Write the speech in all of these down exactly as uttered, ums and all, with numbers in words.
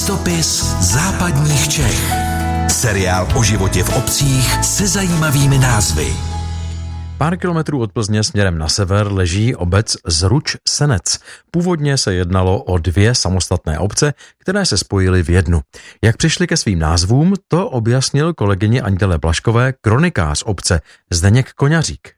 Cestopis západních Čech. Seriál o životě v obcích se zajímavými názvy. Pár kilometrů od Plzně směrem na sever leží obec Zruč-Senec. Původně se jednalo o dvě samostatné obce, které se spojily v jednu. Jak přišli ke svým názvům, to objasnil kolegyni Anděle Blaškové kronikář obce Zdeněk Koňařík.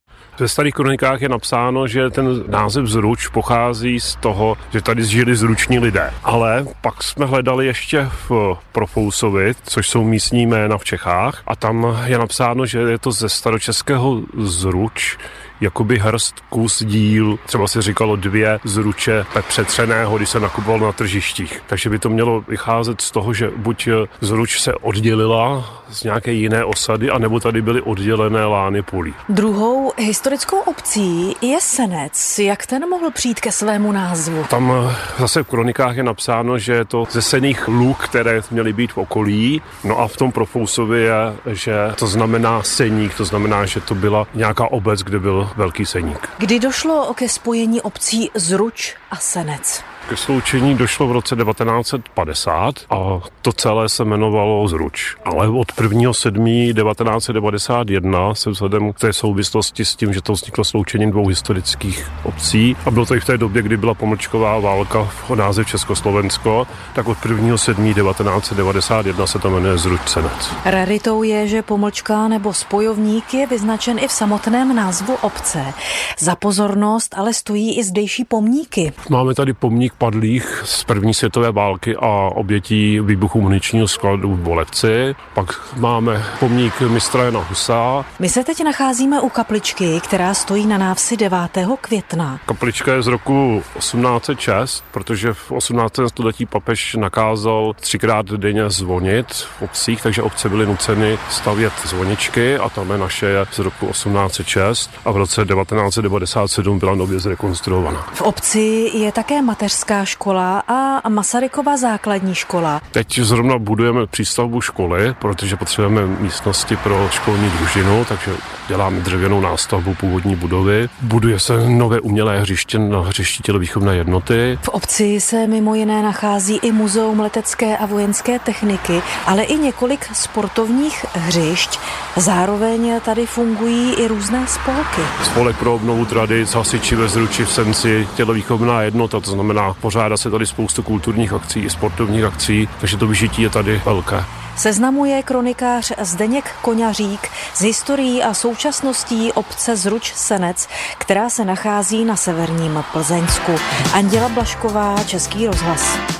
Ve starých kronikách je napsáno, že ten název Zruč pochází z toho, že tady žili zruční lidé. Ale pak jsme hledali ještě v Profousovi, což jsou místní jména v Čechách, a tam je napsáno, že je to ze staročeského Zruč, jakoby hrst, kus, díl, třeba se říkalo dvě zruče přetřeného, když se nakupovalo na tržištích. Takže by to mělo vycházet z toho, že buď Zruč se oddělila z nějaké jiné osady, anebo tady byly oddělené lány polí. Druhou historickou obcí je Senec. Jak ten mohl přijít ke svému názvu? Tam zase v kronikách je napsáno, že je to ze senných luk, které měly být v okolí. No a v tom Profousovi je, že to znamená seník, to znamená, že to byla nějaká obec, kde byl velký seník. Kdy došlo ke spojení obcí Zruč a Senec? Ke sloučení došlo v roce devatenáct set padesát a to celé se jmenovalo Zruč. Ale od prvního sedmého devatenáct set devadesát jedna se vzhledem k té souvislosti s tím, že to vzniklo sloučením dvou historických obcí a bylo to i v té době, kdy byla pomlčková válka v název Československo, tak od prvního sedmého devatenáct set devadesát jedna se to jmenuje Zruč Senec. Raritou je, že pomlčka nebo spojovník je vyznačen i v samotném názvu obce. Za pozornost ale stojí i zdejší pomníky. Máme tady pomník padlých z první světové války a obětí výbuchu muničního skladu v Bolevci. Pak máme pomník mistra Jana Husa. My se teď nacházíme u kapličky, která stojí na návsi devátého května. Kaplička je z roku osmnáct set šest, protože v osmnáctém století papež nakázal třikrát denně zvonit v obcích, takže obce byly nuceny stavět zvoničky a tam je naše je z roku osmnáct set šest a v roce devatenáct set devadesát sedm byla nově zrekonstruovaná. V obci je také mateřská škola a Masarykova základní škola. Teď zrovna budujeme přístavbu školy, protože potřebujeme místnosti pro školní družinu, takže děláme dřevěnou nástavbu původní budovy. Buduje se nové umělé hřiště na hřišti tělovýchovné jednoty. V obci se mimo jiné nachází i muzeum letecké a vojenské techniky, ale i několik sportovních hřišť. Zároveň tady fungují i různé spolky. Spolek pro obnovu tradic, hasiči ve Zruči v Senci, tělovýchovná jednota, to znamená, pořádá se tady spoustu kulturních akcí i sportovních akcí, takže to vyžití je tady velké. Seznamuje kronikář Zdeněk Koňařík s historií a současností obce Zruč Senec, která se nachází na severním Plzeňsku. Anděla Blašková, Český rozhlas.